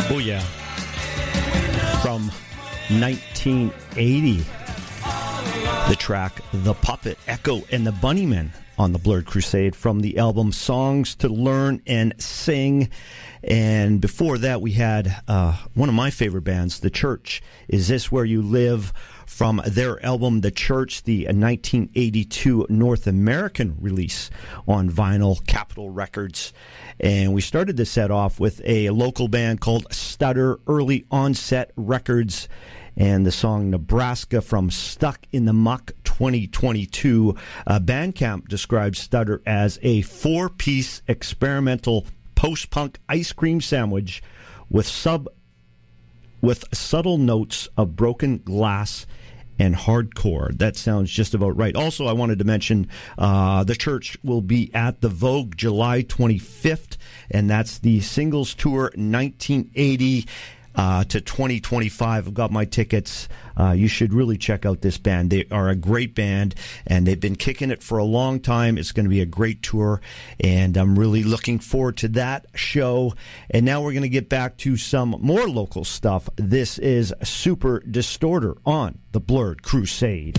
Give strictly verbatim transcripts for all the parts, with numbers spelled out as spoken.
Oh, yeah. From nineteen eighty, the track The Puppet, Echo and the Bunnymen on the Blurred Crusade from the album Songs to Learn and Sing. And before that, we had uh, one of my favorite bands, The Church. Is This Where You Live? From their album The Church, the nineteen eighty-two North American release on vinyl, Capitol Records. And we started the set off with a local band called Stutter, Early Onset Records, and the song Nebraska from Stuck in the Muck twenty twenty-two. Uh, Bandcamp describes Stutter as a four-piece experimental post-punk ice cream sandwich with sub with subtle notes of broken glass and hardcore. That sounds just about right. Also, I wanted to mention uh, The Church will be at the Vogue July twenty-fifth, and that's the Singles Tour nineteen eighty uh, to twenty twenty-five. I've got my tickets. Uh, you should really check out this band. They are a great band, and they've been kicking it for a long time. It's going to be a great tour, and I'm really looking forward to that show. And now we're going to get back to some more local stuff. This is Super Distorter on the Blurred Crusade.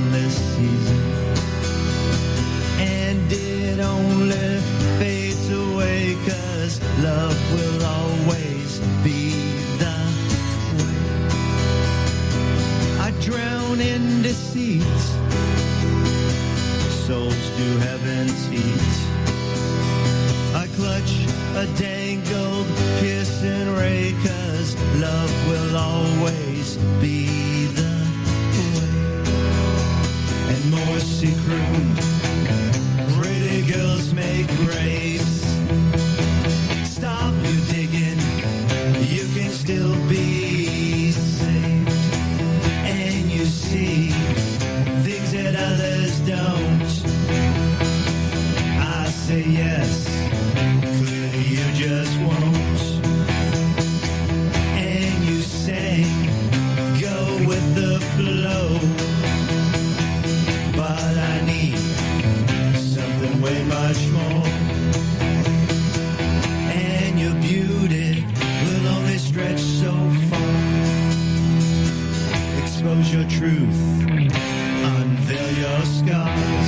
endless season, and it only fades away, 'cause love will always be the way. I drown in deceit, souls to heaven's heat. I clutch a dangled piercing ray, 'cause love will always be the way. And Morse crude, pretty girls make graves. Stop you digging, you can still be saved. And you see things that others don't. I say yes, clearly you just won't. And you say, go with the flow. But I need something way much more. And your beauty will only stretch so far. Expose your truth, unveil your scars.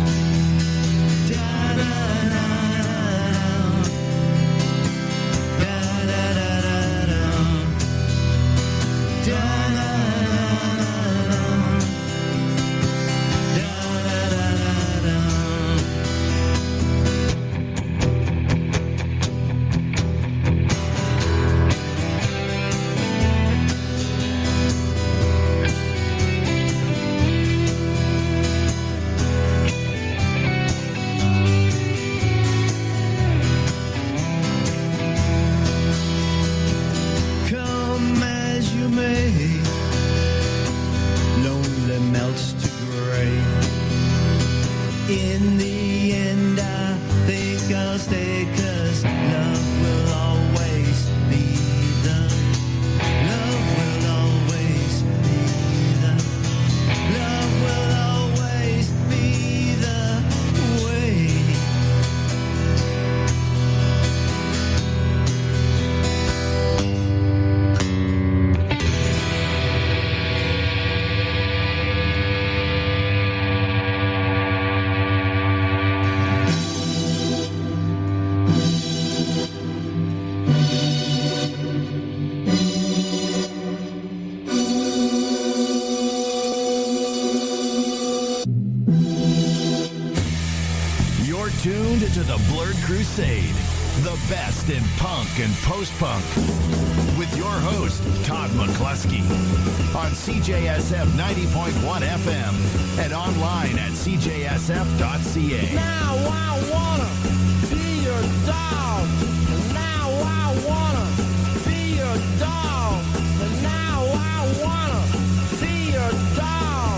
Crusade, the best in punk and post-punk, with your host, Todd McCluskey, on C J S F ninety point one F M and online at c j s f dot c a. Now I wanna be your dog. Now I wanna be your dog. Now I wanna be your dog.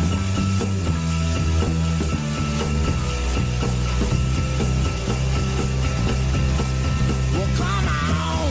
Well, come on.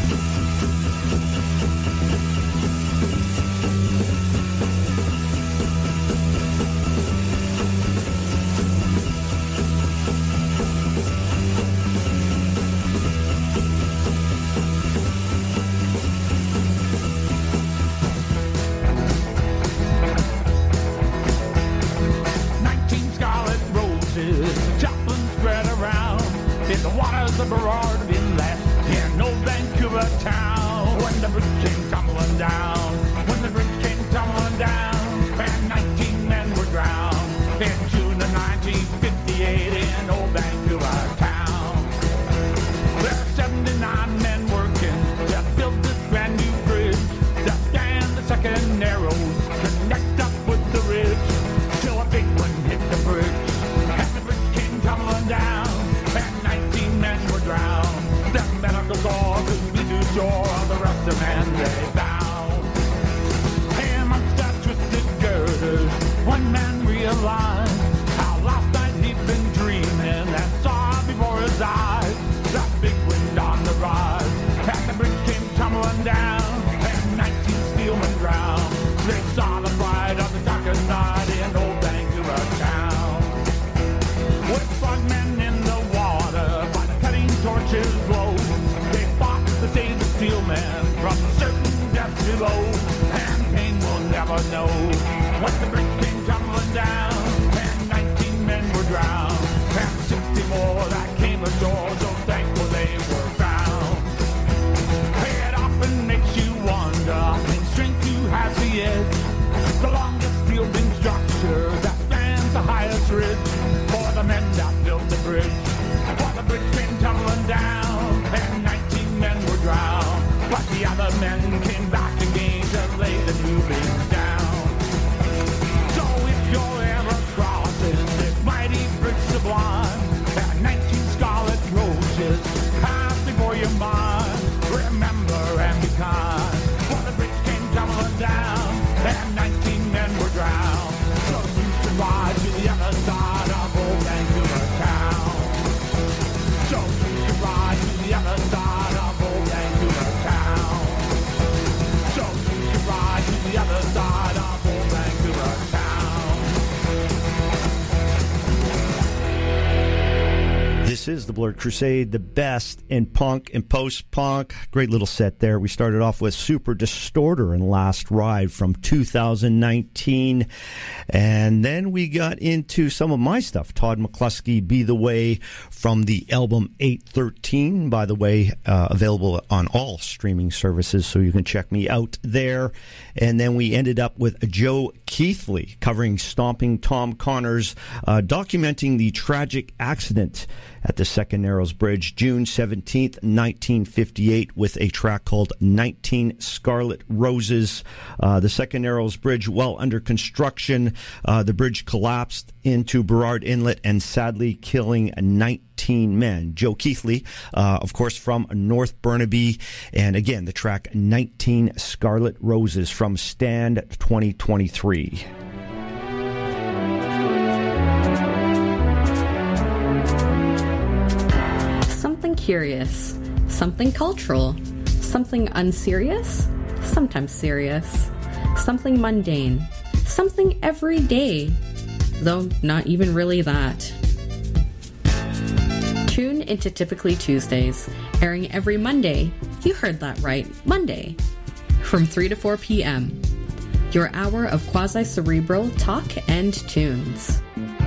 In the waters of Burrard Inlet, in old Vancouver town, when the bridge came tumbling down, when the bridge came tumbling down, and nineteen men were drowned, in June of nineteen fifty-eight, in old Vancouver town. There are seventy-nine men working to build this brand new bridge, to scan the second narrows, connect up with the ridge, till a big one hit the bridge, and the bridge came tumbling down. And nineteen men were drowned. The medical corps could be too sure of the rest of men they found. And amongst that twisted girders, one man realized how last night he'd been dreaming and saw before his eyes that big wind on the rise. And the bridge came tumbling down, and nineteen steelmen drowned. They saw the bride of the darkest night in old Vancouver town. With frogmen in the torches glow, they fought to save the steelmen from certain death below, and pain will never know. When the bridge came tumbling tumbling down, and nineteen men were drowned, and sixty more that came ashore, so thankful they were found. It often makes you wonder, in strength who has the edge, the longest building structure that stands the highest ridge, for the men that built the bridge, for the bridge came tumbling down, and nineteen men were drowned, but the other men came back again to lay the new bridge down. So if you're ever crossing this mighty bridge sublime, and nineteen scarlet roses pass before your mind, remember and be kind, for the bridge came tumbling down, and nineteen men were drowned. So you should ride to the other side of old Vancouver town. So you should ride to the other side of old Vancouver town. So you should ride to the other side of old Vancouver town. This is the Blurred Crusade, the best in punk and post-punk. Great little set there. We started off with Super Distorter and Last Ride from two thousand nineteen. And then we got into some of my stuff. Todd McCluskey, Be The Way, from the album eight thirteen. By the way, uh, available on all streaming services, so you can check me out there. And then we ended up with Joe Keithley covering Stomping Tom Connors, uh, documenting the tragic accident at the Second Narrows Bridge, June seventeenth, nineteen fifty-eight, with a track called nineteen Scarlet Roses. Uh, the Second Narrows Bridge, well under construction, uh, the bridge collapsed into Burrard Inlet and sadly killing nineteen men. Joe Keithley, uh, of course, from North Burnaby. And again, the track nineteen Scarlet Roses from Stand twenty twenty-three. Something curious, something cultural, something unserious, sometimes serious, something mundane, something everyday, though not even really that. Tune into Typically Tuesdays, airing every Monday. You heard that right, Monday, from three to four p.m. Your hour of quasi-cerebral talk and tunes.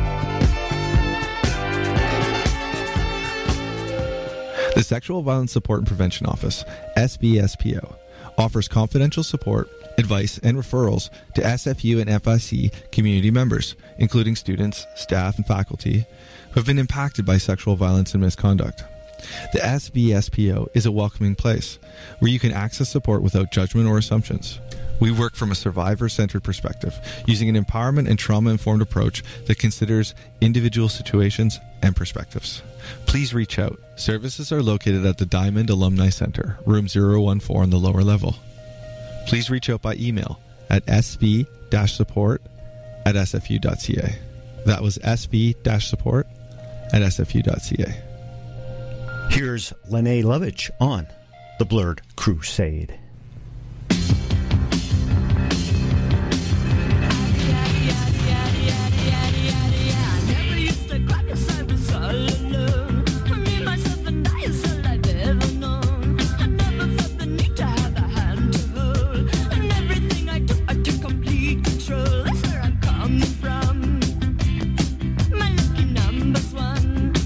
The Sexual Violence Support and Prevention Office, S V S P O, offers confidential support, advice, and referrals to S F U and F I C community members, including students, staff, and faculty who have been impacted by sexual violence and misconduct. The S V S P O is a welcoming place where you can access support without judgment or assumptions. We work from a survivor-centered perspective, using an empowerment and trauma-informed approach that considers individual situations and perspectives. Please reach out. Services are located at the Diamond Alumni Center, room zero one four on the lower level. Please reach out by email at s v dash support at s f u dot c a. That was s v dash support at s f u dot c a. Here's Lene Lovich on The Blurred Crusade.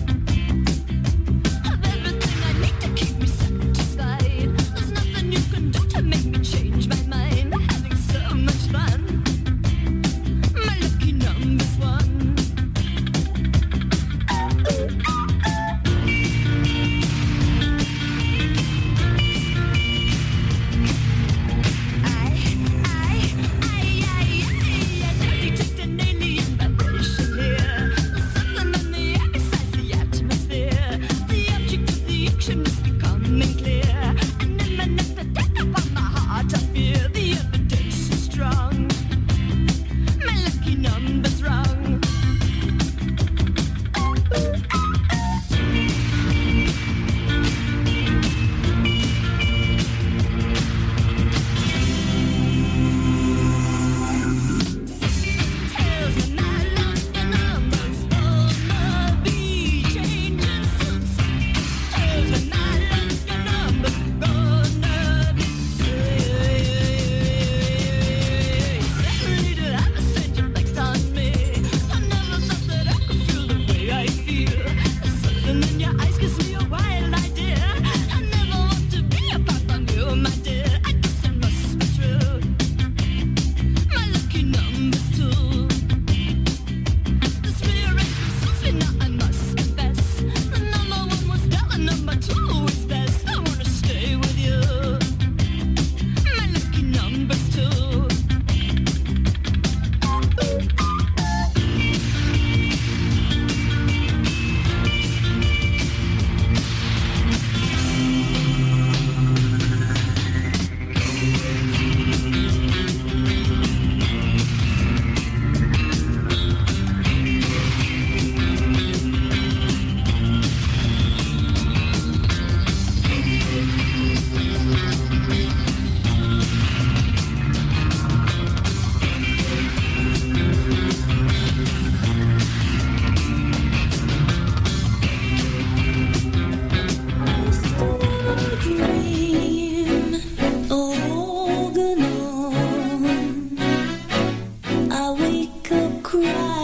Keep me satisfied. There's nothing you can do.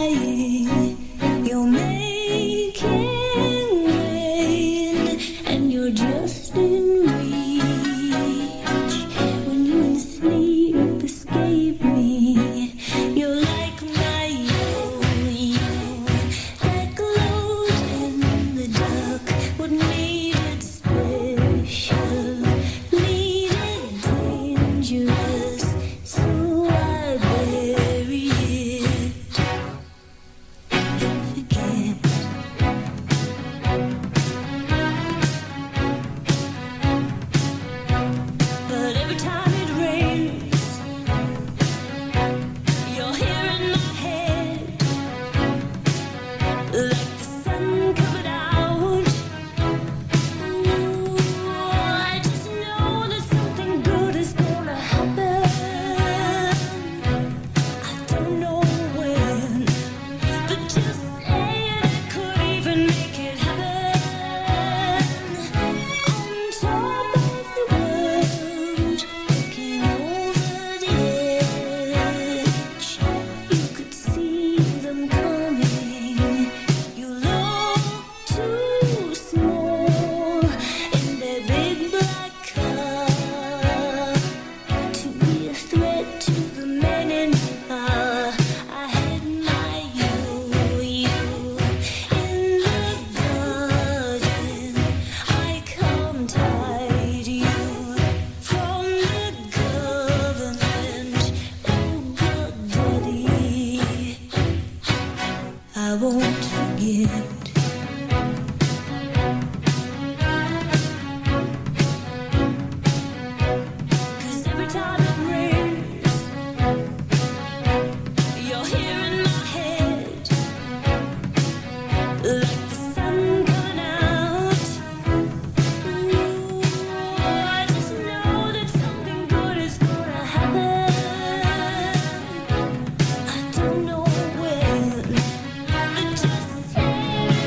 I don't know when, but just say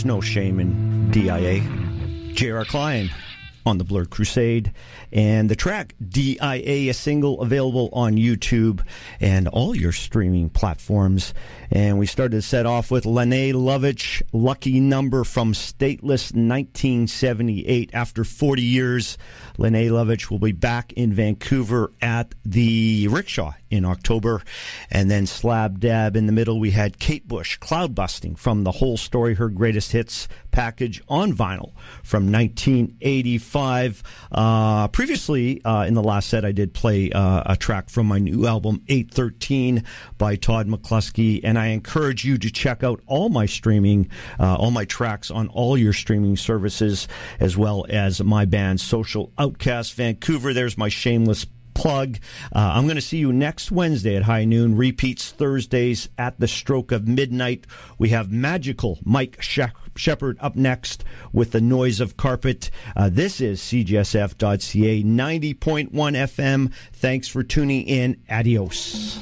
There's no shame in D I A. J R. Klein on the Blurred Crusade, and the track D I A, a single available on YouTube and all your streaming platforms. And we started to set off with Lene Lovich, Lucky Number from Stateless nineteen seventy-eight. After forty years, Lene Lovich will be back in Vancouver at the Rickshaw in October. And then slab dab in the middle, we had Kate Bush, Cloud Busting from The Whole Story, her greatest hits package on vinyl from nineteen eighty-five. Uh, previously, uh, in the last set, I did play uh, a track from my new album, eight thirteen, by Todd McCluskey, and I encourage you to check out all my streaming, uh, all my tracks on all your streaming services, as well as my band, Social Outcast Vancouver. There's my shameless plug. Uh, I'm going to see you next Wednesday at high noon. Repeats Thursdays at the stroke of midnight. We have magical Mike Shep- Shepard up next with The Noise of Carpet. Uh, this is C J S F dot C A ninety point one F M. Thanks for tuning in. Adios.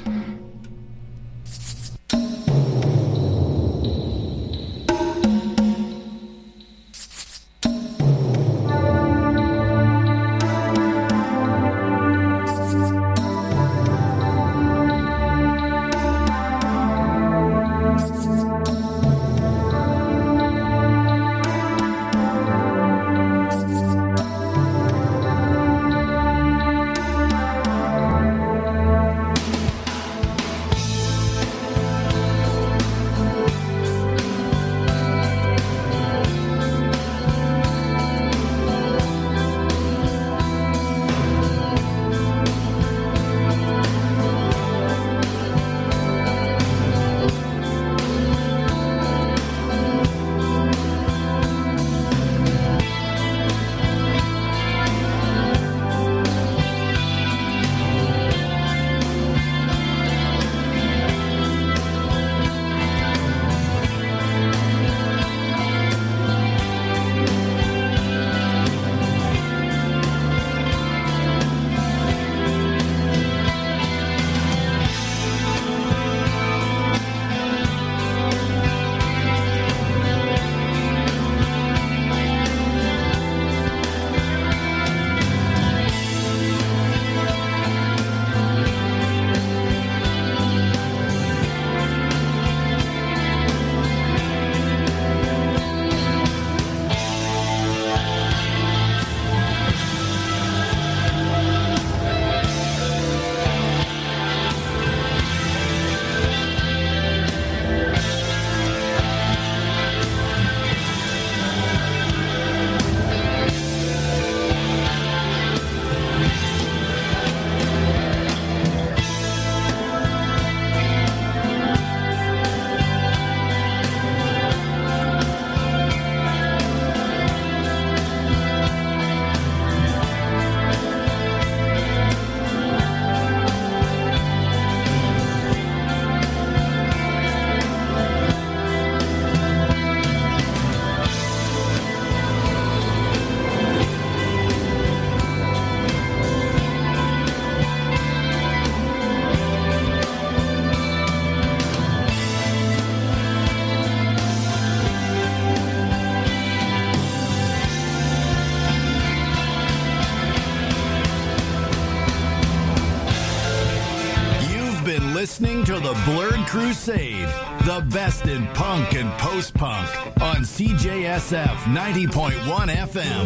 Listening to the Blurred Crusade, the best in punk and post-punk on C J S F ninety point one F M.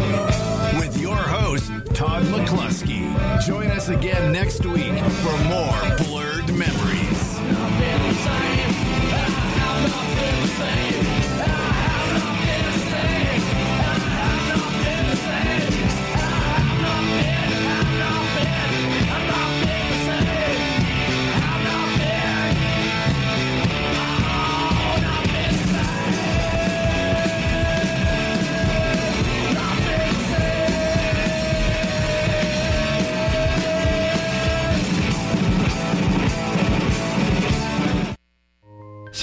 With your host, Todd McCluskey. Join us again next week for more Blurred Memories.